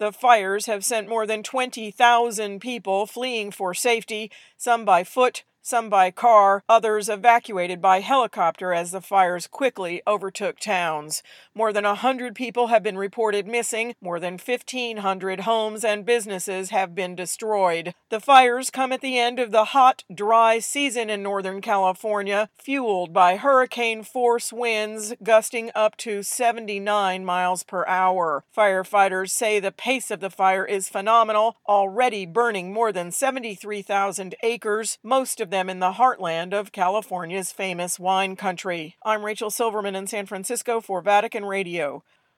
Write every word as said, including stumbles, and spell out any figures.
The fires have sent more than twenty thousand people fleeing for safety, some by foot, some by car, others evacuated by helicopter as the fires quickly overtook towns. More than one hundred people have been reported missing. More than fifteen hundred homes and businesses have been destroyed. The fires come at the end of the hot, dry season in Northern California, fueled by hurricane-force winds gusting up to seventy-nine miles per hour. Firefighters say the pace of the fire is phenomenal, already burning more than seventy-three thousand acres, most of them in the heartland of California's famous wine country. I'm Rachel Silverman in San Francisco for Vatican Radio.